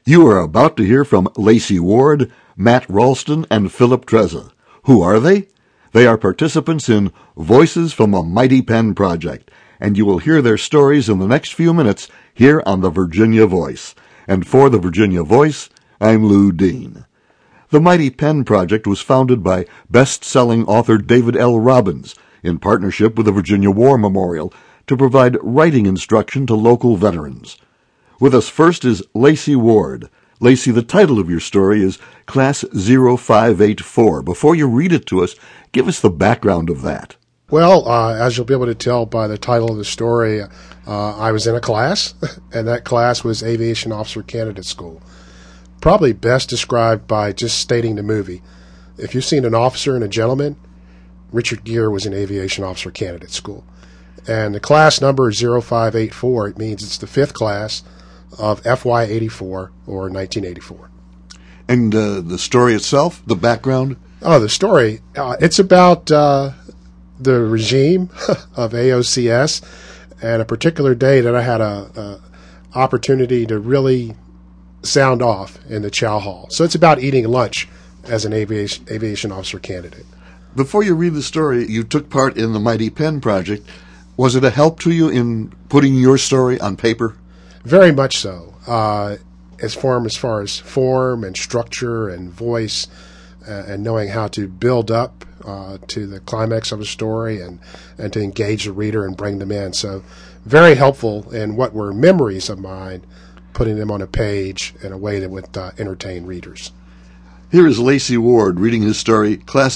You are about to hear from Lacey Ward, Matt Ralston, and Philip Trezza. Who are they? They are participants in Voices from a Mighty Pen Project, and you will hear their stories in the next few minutes here on the Virginia Voice. And for the Virginia Voice, I'm Lou Dean. The Mighty Pen Project was founded by best-selling author David L. Robbins in partnership with the Virginia War Memorial to provide writing instruction to local veterans. With us first is Lacey Ward. Lacey, the title of your story is Class 0584. Before you read it to us, give us the background of that. Well, as you'll be able to tell by the title of the story, I was in a class, and that class was Aviation Officer Candidate School. Probably best described by just stating the movie. If you've seen An Officer and a Gentleman, Richard Gere was in Aviation Officer Candidate School. And the class number is 0584. It means it's the fifth class of FY84 or 1984. And the story itself, the background? Oh, the story. It's about the regime of AOCS and a particular day that I had a opportunity to really sound off in the chow hall. So it's about eating lunch as an aviation officer candidate. Before you read the story, you took part in the Mighty Pen Project. Was it a help to you in putting your story on paper? Very much so. As far as form and structure and voice and knowing how to build up to the climax of a story and to engage the reader and bring them in. So very helpful in what were memories of mine, putting them on a page in a way that would entertain readers. Here is Lacey Ward reading his story, Class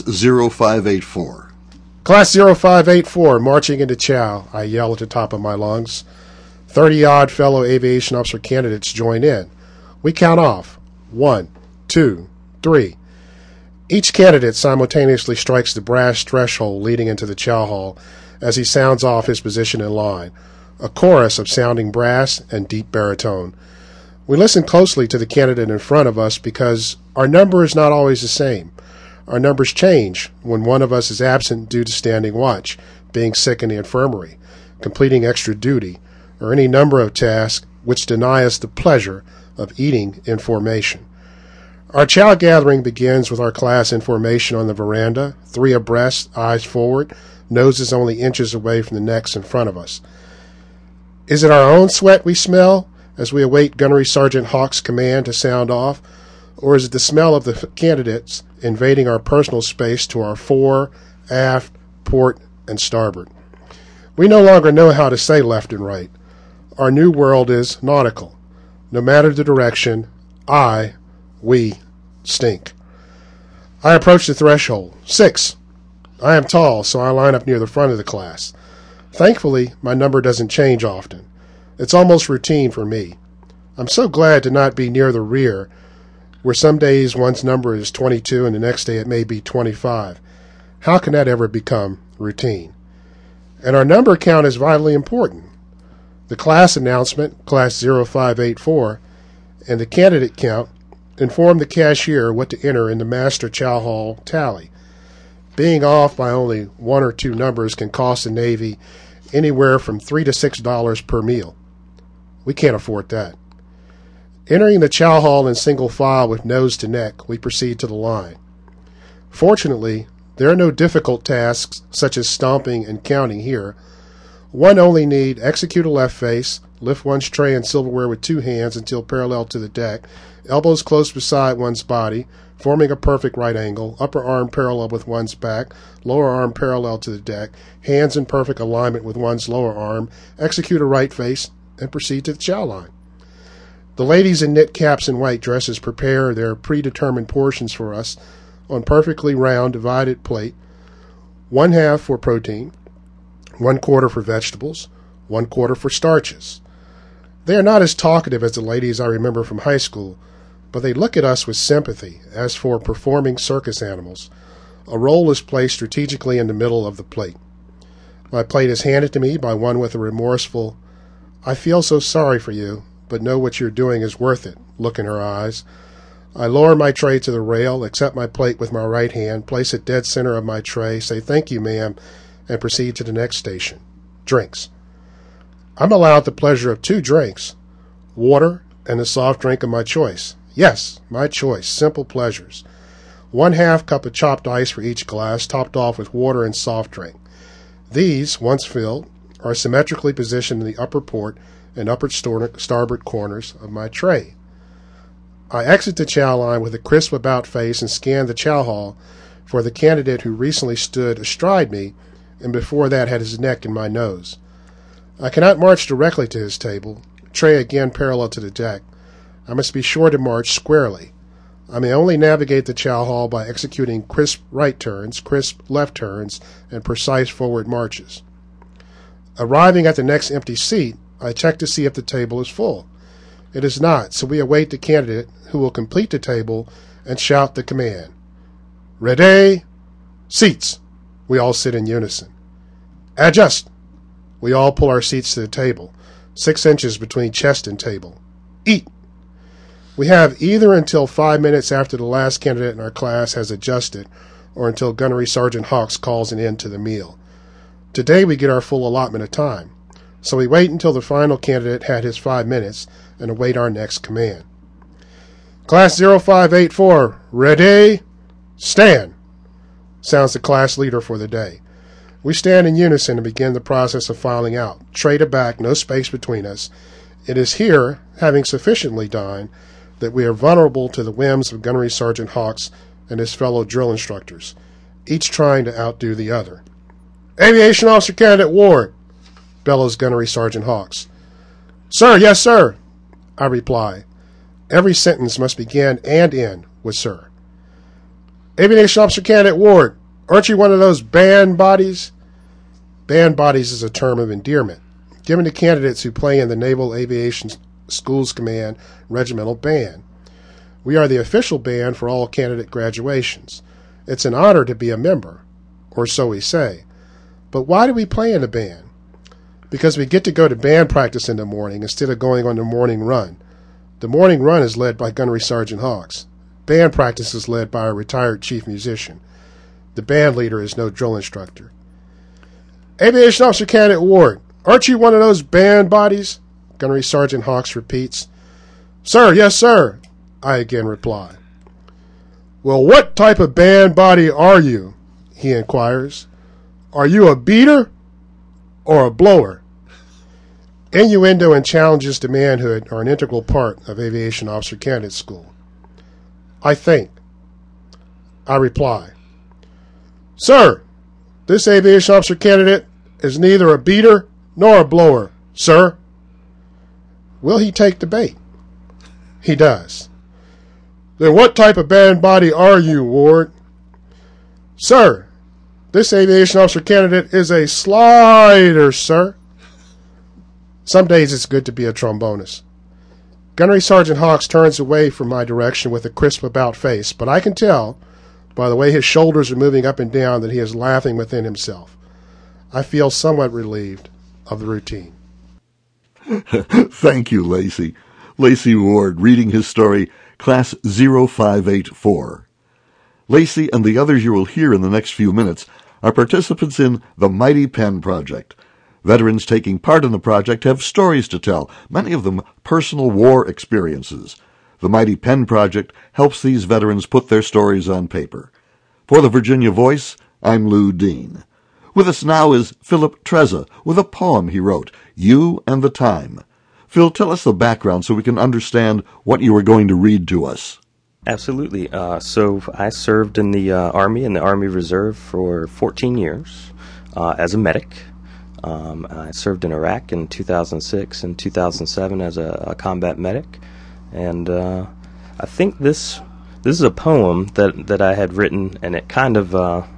0584. Class 0584, marching into chow, I yell at the top of my lungs. 30-odd fellow aviation officer candidates join in. We count off. 1, 2, 3. Each candidate simultaneously strikes the brass threshold leading into the chow hall as he sounds off his position in line, a chorus of sounding brass and deep baritone. We listen closely to the candidate in front of us because our number is not always the same. Our numbers change when one of us is absent due to standing watch, being sick in the infirmary, completing extra duty, or any number of tasks which deny us the pleasure of eating in formation. Our chow gathering begins with our class in formation on the veranda, 3 abreast, eyes forward, noses only inches away from the necks in front of us. Is it our own sweat we smell as we await Gunnery Sergeant Hawk's command to sound off, or is it the smell of the candidates invading our personal space to our fore, aft, port, and starboard? We no longer know how to say left and right. Our new world is nautical. No matter the direction, we stink. I approach the threshold. 6. I am tall, so I line up near the front of the class. Thankfully, my number doesn't change often. It's almost routine for me. I'm so glad to not be near the rear, where some days one's number is 22 and the next day it may be 25. How can that ever become routine? And our number count is vitally important. The class announcement, Class 0584, and the candidate count inform the cashier what to enter in the master chow hall tally. Being off by only 1 or 2 numbers can cost the Navy anywhere from $3 to $6 per meal. We can't afford that. Entering the chow hall in single file with nose to neck, we proceed to the line. Fortunately, there are no difficult tasks such as stomping and counting here. One only need execute a left face, lift one's tray and silverware with 2 hands until parallel to the deck, elbows close beside one's body, forming a perfect right angle, upper arm parallel with one's back, lower arm parallel to the deck, hands in perfect alignment with one's lower arm, execute a right face, and proceed to the chow line. The ladies in knit caps and white dresses prepare their predetermined portions for us on perfectly round divided plate, 1/2 for protein, 1/4 for vegetables, 1/4 for starches. They are not as talkative as the ladies I remember from high school, but they look at us with sympathy, as for performing circus animals. A roll is placed strategically in the middle of the plate. My plate is handed to me by one with a remorseful, "I feel so sorry for you, but know what you're doing is worth it," look in her eyes. I lower my tray to the rail, accept my plate with my right hand, place it dead center of my tray, say "Thank you, ma'am," and proceed to the next station. Drinks. I'm allowed the pleasure of 2 drinks, water And the soft drink of my choice. Yes, my choice. Simple pleasures. 1/2 cup of chopped ice for each glass, topped off with water and soft drink. These, once filled, are symmetrically positioned in the upper port and upper starboard corners of my tray. I exit the chow line with a crisp about face and scan the chow hall for the candidate who recently stood astride me and before that had his neck in my nose. I cannot march directly to his table, tray again parallel to the deck. I must be sure to march squarely. I may only navigate the chow hall by executing crisp right turns, crisp left turns, and precise forward marches. Arriving at the next empty seat, I check to see if the table is full. It is not, so we await the candidate who will complete the table and shout the command. Ready? Seats. We all sit in unison. Adjust. We all pull our seats to the table, 6 inches between chest and table. Eat. We have either until 5 minutes after the last candidate in our class has adjusted or until Gunnery Sergeant Hawks calls an end to the meal. Today we get our full allotment of time, so we wait until the final candidate had his 5 minutes and await our next command. Class 0584, ready? Stand, sounds the class leader for the day. We stand in unison and begin the process of filing out, tray to back, no space between us. It is here, having sufficiently dined, that we are vulnerable to the whims of Gunnery Sergeant Hawks and his fellow drill instructors, each trying to outdo the other. Aviation Officer Candidate Ward, bellows Gunnery Sergeant Hawks. Sir, yes, sir, I reply. Every sentence must begin and end with sir. Aviation Officer Candidate Ward, aren't you one of those band bodies? Band bodies is a term of endearment, given to candidates who play in the Naval Aviation Schools Command Regimental Band. We are the official band for all candidate graduations. It's an honor to be a member, or so we say. But why do we play in the band? Because we get to go to band practice in the morning instead of going on the morning run. The morning run is led by Gunnery Sergeant Hawks. Band practice is led by a retired chief musician. The band leader is no drill instructor. Aviation Officer Candidate Ward, aren't you one of those band bodies? Gunnery Sergeant Hawks repeats. Sir, yes, sir, I again reply. Well, what type of band body are you? He inquires. Are you a beater or a blower? Innuendo and challenges to manhood are an integral part of Aviation Officer Candidate School. I think. I reply. Sir, this Aviation Officer Candidate is neither a beater nor a blower, sir. Will he take the bait? He does. Then what type of band body are you, Ward? Sir, this Aviation Officer Candidate is a slider, sir. Some days it's good to be a trombonist. Gunnery Sergeant Hawks turns away from my direction with a crisp about face, but I can tell, by the way his shoulders are moving up and down, that he is laughing within himself. I feel somewhat relieved of the routine. Thank you, Lacey. Lacey Ward reading his story, Class 0584. Lacey and the others you will hear in the next few minutes are participants in the Mighty Pen Project. Veterans taking part in the project have stories to tell, many of them personal war experiences. The Mighty Pen Project helps these veterans put their stories on paper. For the Virginia Voice, I'm Lou Dean. With us now is Philip Trezza with a poem he wrote, You and the Time. Phil, tell us the background so we can understand what you were going to read to us. Absolutely. So I served in the Army, in the Army Reserve for 14 years as a medic. I served in Iraq in 2006 and 2007 as a combat medic. And I think this is a poem that I had written, and it kind of, I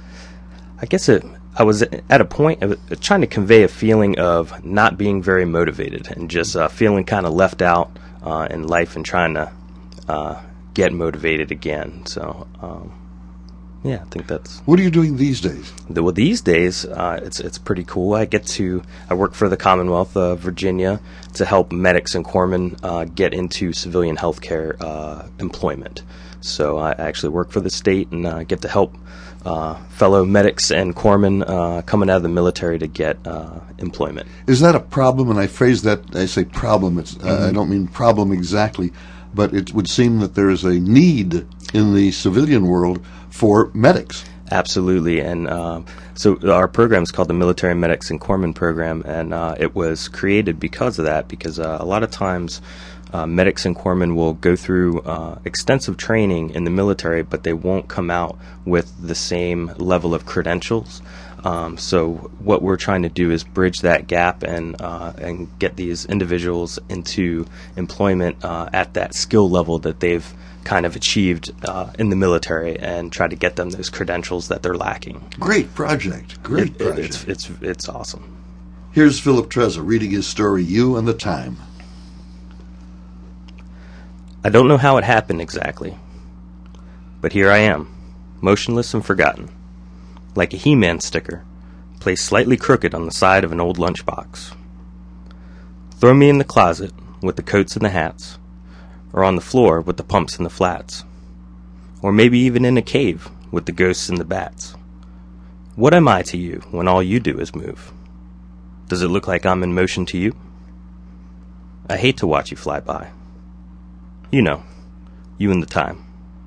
was at a point of trying to convey a feeling of not being very motivated and just feeling kind of left out in life and trying to get motivated again. So, I think that's... What are you doing these days? Well, these days, it's pretty cool. I work for the Commonwealth of Virginia to help medics and corpsmen get into civilian healthcare employment. So I actually work for the state and get to help fellow medics and corpsmen coming out of the military to get employment. Is that a problem? And I phrase that, I say problem, I don't mean problem exactly, but it would seem that there is a need in the civilian world for medics. Absolutely, and so our program is called the Military Medics and Corpsmen Program, and it was created because of that, because a lot of times medics and corpsmen will go through extensive training in the military, but they won't come out with the same level of credentials. So what we're trying to do is bridge that gap and get these individuals into employment at that skill level that they've kind of achieved in the military, and try to get them those credentials that they're lacking. Great project. It's awesome. Here's Philip Trezza reading his story, You and the Time. I don't know how it happened exactly, but here I am, motionless and forgotten, like a He-Man sticker, placed slightly crooked on the side of an old lunchbox. Throw me in the closet with the coats and the hats, or on the floor with the pumps and the flats, or maybe even in a cave with the ghosts and the bats. What am I to you when all you do is move? Does it look like I'm in motion to you? I hate to watch you fly by. You know, you and the time.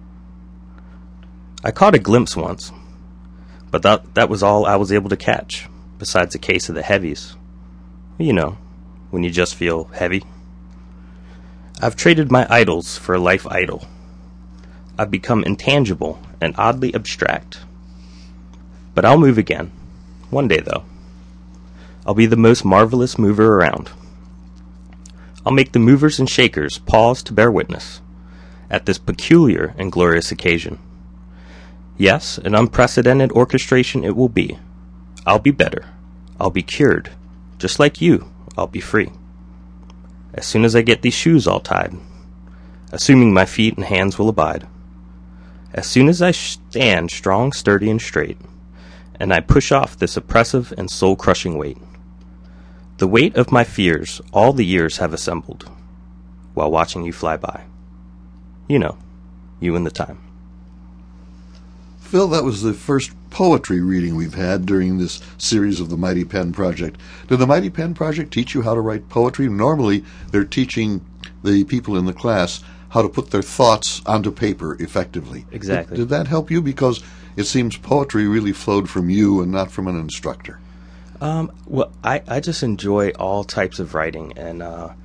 I caught a glimpse once, but that was all I was able to catch, besides a case of the heavies. You know, when you just feel heavy. I've traded my idols for a life idol. I've become intangible and oddly abstract. But I'll move again. One day, though. I'll be the most marvelous mover around. I'll make the movers and shakers pause to bear witness at this peculiar and glorious occasion. Yes, an unprecedented orchestration it will be. I'll be better. I'll be cured. Just like you, I'll be free. As soon as I get these shoes all tied, assuming my feet and hands will abide, as soon as I stand strong, sturdy, and straight, and I push off this oppressive and soul-crushing weight, the weight of my fears all the years have assembled, while watching you fly by. You know, you and the time. Phil, that was the first poetry reading we've had during this series of the Mighty Pen Project. Did the Mighty Pen Project teach you how to write poetry? Normally, they're teaching the people in the class how to put their thoughts onto paper effectively. Exactly. Did that help you? Because it seems poetry really flowed from you and not from an instructor. Well, I just enjoy all types of writing, and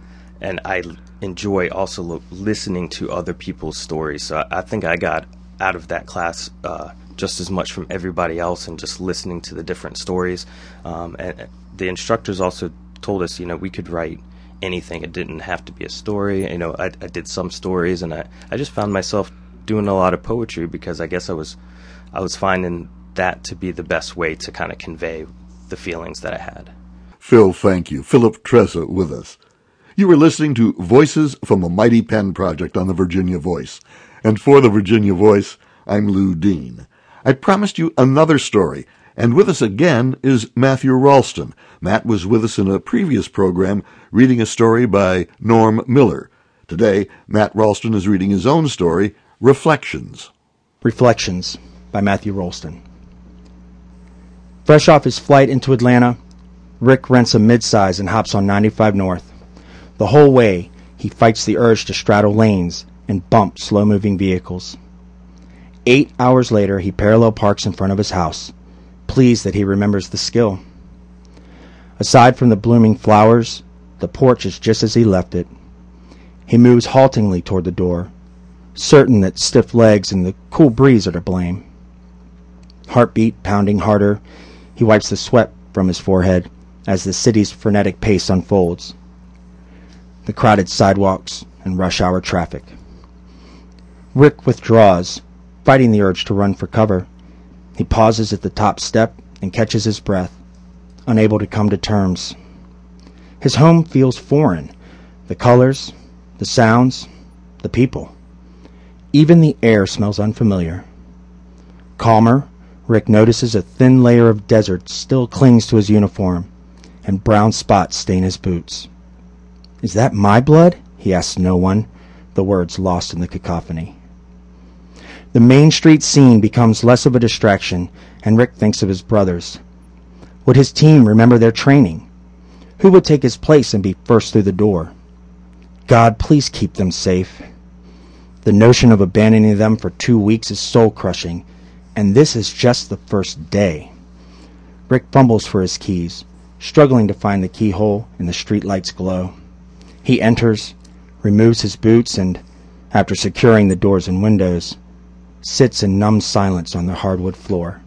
I enjoy also listening to other people's stories. So I think I got out of that class just as much from everybody else, and just listening to the different stories. And the instructors also told us, we could write anything. It didn't have to be a story. I did some stories, and I just found myself doing a lot of poetry because I guess I was finding that to be the best way to kind of convey the feelings that I had. Phil, thank you. Philip Trezza with us. You were listening to Voices from the Mighty Pen Project on the Virginia Voice. And for the Virginia Voice, I'm Lou Dean. I promised you another story, and with us again is Matthew Ralston. Matt was with us in a previous program reading a story by Norm Miller. Today, Matt Ralston is reading his own story, Reflections. Reflections by Matthew Ralston. Fresh off his flight into Atlanta, Rick rents a midsize and hops on 95 North. The whole way, he fights the urge to straddle lanes and bump slow-moving vehicles. 8 hours later, he parallel parks in front of his house, pleased that he remembers the skill. Aside from the blooming flowers, the porch is just as he left it. He moves haltingly toward the door, certain that stiff legs and the cool breeze are to blame. Heartbeat pounding harder, he wipes the sweat from his forehead as the city's frenetic pace unfolds. The crowded sidewalks and rush hour traffic. Rick withdraws, fighting the urge to run for cover. He pauses at the top step and catches his breath, unable to come to terms. His home feels foreign. The colors, the sounds, the people. Even the air smells unfamiliar. Calmer, Rick notices a thin layer of desert still clings to his uniform, and brown spots stain his boots. "Is that my blood?" he asks no one, the words lost in the cacophony. The Main Street scene becomes less of a distraction, and Rick thinks of his brothers. Would his team remember their training? Who would take his place and be first through the door? God, please keep them safe. The notion of abandoning them for 2 weeks is soul-crushing, and this is just the first day. Rick fumbles for his keys, struggling to find the keyhole in the streetlight's glow. He enters, removes his boots, and, after securing the doors and windows, sits in numb silence on the hardwood floor.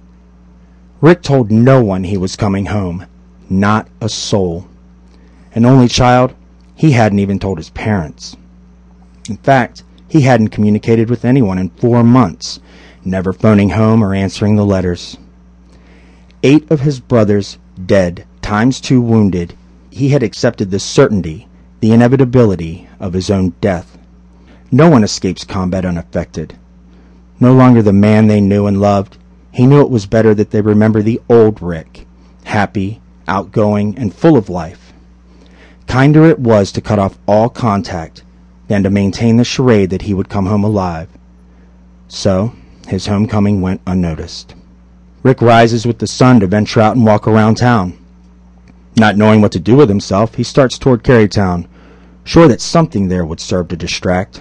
Rick told no one he was coming home, not a soul. An only child, he hadn't even told his parents. In fact, he hadn't communicated with anyone in 4 months, never phoning home or answering the letters. 8 of his brothers dead, times 2 wounded, he had accepted the certainty, the inevitability of his own death. No one escapes combat unaffected. No longer the man they knew and loved, he knew it was better that they remember the old Rick, happy, outgoing, and full of life. Kinder it was to cut off all contact than to maintain the charade that he would come home alive. So, his homecoming went unnoticed. Rick rises with the sun to venture out and walk around town. Not knowing what to do with himself, he starts toward Carytown, sure that something there would serve to distract.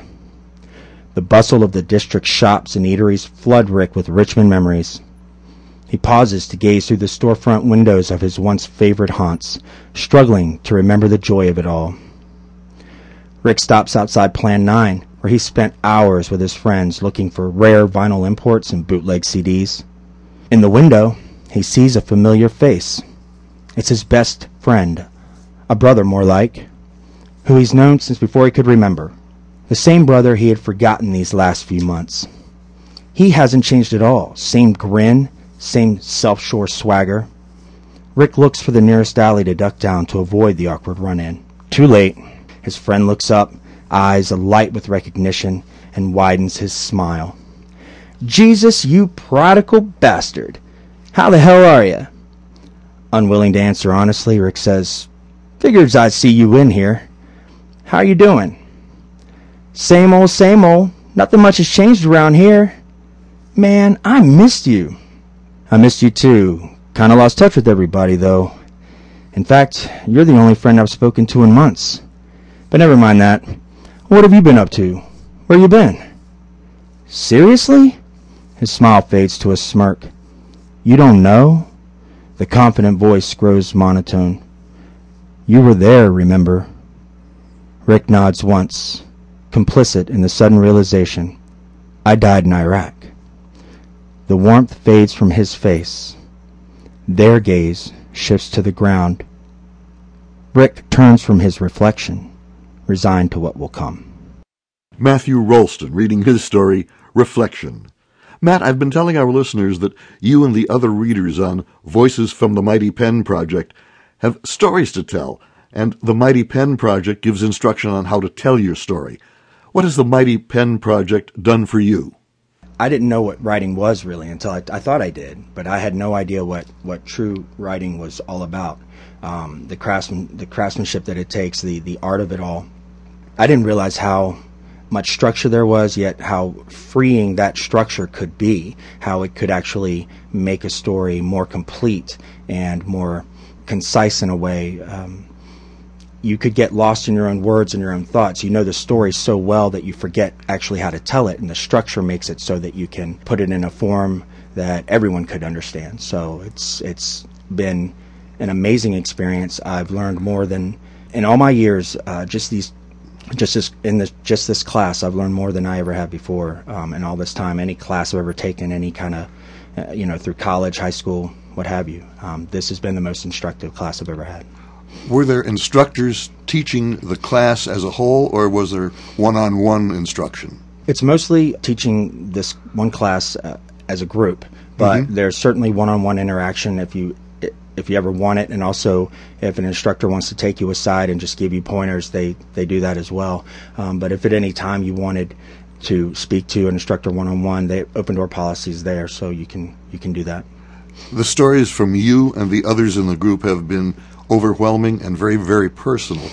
The bustle of the district's shops and eateries flood Rick with Richmond memories. He pauses to gaze through the storefront windows of his once favorite haunts, struggling to remember the joy of it all. Rick stops outside Plan 9, where he spent hours with his friends looking for rare vinyl imports and bootleg CDs. In the window, he sees a familiar face. It's his best friend, a brother more like, who he's known since before he could remember. The same brother he had forgotten these last few months. He hasn't changed at all. Same grin, same self-sure swagger. Rick looks for the nearest alley to duck down to avoid the awkward run-in. Too late. His friend looks up, eyes alight with recognition, and widens his smile. "Jesus, you prodigal bastard. How the hell are you?" Unwilling to answer honestly, Rick says, "Figures I'd see you in here. How you doing?" Same old, same old. Nothing much has changed around here." "Man, I missed you." "I missed you too. Kinda lost touch with everybody, though. In fact, you're the only friend I've spoken to in months. But never mind that. What have you been up to? Where you been?" "Seriously?" His smile fades to a smirk. "You don't know?" The confident voice grows monotone. "You were there, remember?" Rick nods once, complicit in the sudden realization. "I died in Iraq." The warmth fades from his face. Their gaze shifts to the ground. Rick turns from his reflection, resigned to what will come. Matthew Rolston reading his story, Reflection. Matt, I've been telling our listeners that you and the other readers on Voices from the Mighty Pen Project have stories to tell, and the Mighty Pen Project gives instruction on how to tell your story. What has the Mighty Pen Project done for you? I didn't know what writing was really until I thought I did, but I had no idea what true writing was all about. The craftsmanship that it takes, the art of it all. I didn't realize how much structure there was, yet how freeing that structure could be, how it could actually make a story more complete and more concise in a way. You could get lost in your own words and your own thoughts. You know the story so well that you forget actually how to tell it, and the structure makes it so that you can put it in a form that everyone could understand. So it's been an amazing experience. I've learned more than in all my years. Just this class, I've learned more than I ever have before. In all this time, any class I've ever taken, any kind of through college, high school, what have you. This has been the most instructive class I've ever had. Were there instructors teaching the class as a whole, or was there one-on-one instruction? It's mostly teaching this one class as a group, but there's certainly one-on-one interaction if you ever want it, and also if an instructor wants to take you aside and just give you pointers, they do that as well. But if at any time you wanted to speak to an instructor one-on-one, they open door policies there, so you can do that. The stories from you and the others in the group have been overwhelming and very, very personal.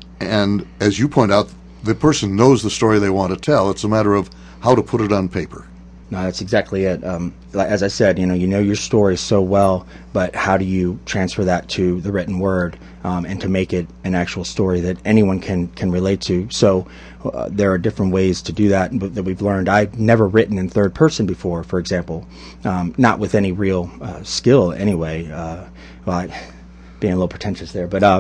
And as you point out, the person knows the story they want to tell. It's a matter of how to put it on paper. No, that's exactly it. As I said, you know your story so well, but how do you transfer that to the written word and to make it an actual story that anyone can relate to? So there are different ways to do that that we've learned. I've never written in third person before, for example, not with any real skill anyway. Being a little pretentious there, but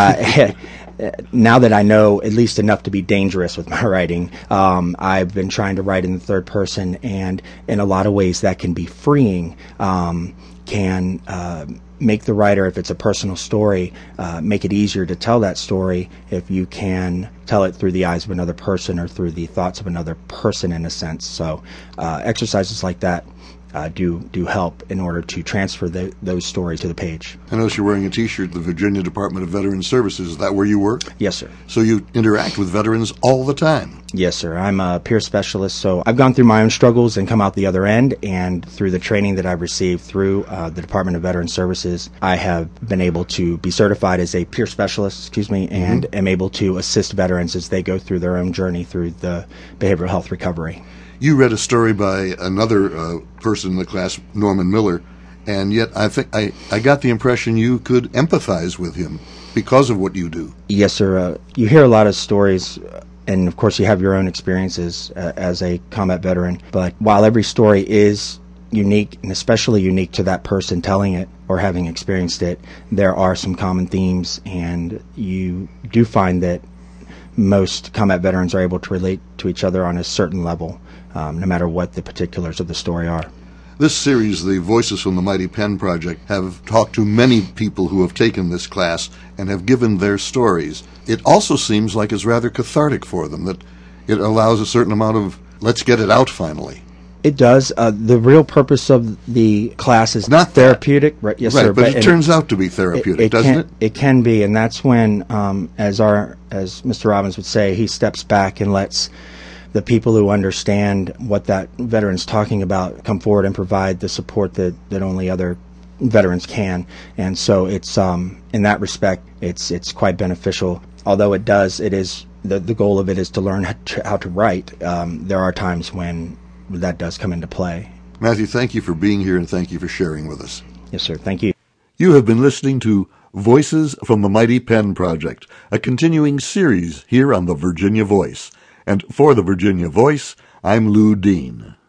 now that I know at least enough to be dangerous with my writing, I've been trying to write in the third person, and in a lot of ways that can be freeing, can make the writer, if it's a personal story, make it easier to tell that story if you can tell it through the eyes of another person or through the thoughts of another person in a sense. So exercises like that do help in order to transfer those stories to the page. I notice you're wearing a T-shirt, the Virginia Department of Veterans Services. Is that where you work? Yes, sir. So you interact with veterans all the time? Yes, sir. I'm a peer specialist, so I've gone through my own struggles and come out the other end, and through the training that I've received through the Department of Veterans Services, I have been able to be certified as a peer specialist, and am able to assist veterans as they go through their own journey through the behavioral health recovery. You read a story by another person in the class, Norman Miller, and yet I think I got the impression you could empathize with him because of what you do. Yes, sir. You hear a lot of stories, and of course you have your own experiences as a combat veteran, but while every story is unique, and especially unique to that person telling it or having experienced it, there are some common themes, and you do find that most combat veterans are able to relate to each other on a certain level, no matter what the particulars of the story are. This series, the Voices from the Mighty Pen Project, have talked to many people who have taken this class and have given their stories. It also seems like it's rather cathartic for them, that it allows a certain amount of, let's get it out finally. It does. The real purpose of the class is not therapeutic. Right, yes, right, sir. But it turns out to be therapeutic, doesn't it? It can be, and that's when, as Mr. Robbins would say, he steps back and lets the people who understand what that veteran's talking about come forward and provide the support that only other veterans can. And so it's in that respect, it's quite beneficial. Although it is the goal of it is to learn how to write. There are times when that does come into play. Matthew, thank you for being here, and thank you for sharing with us. Yes, sir. Thank you. You have been listening to Voices from the Mighty Pen Project, a continuing series here on the Virginia Voice. And for the Virginia Voice, I'm Lou Dean.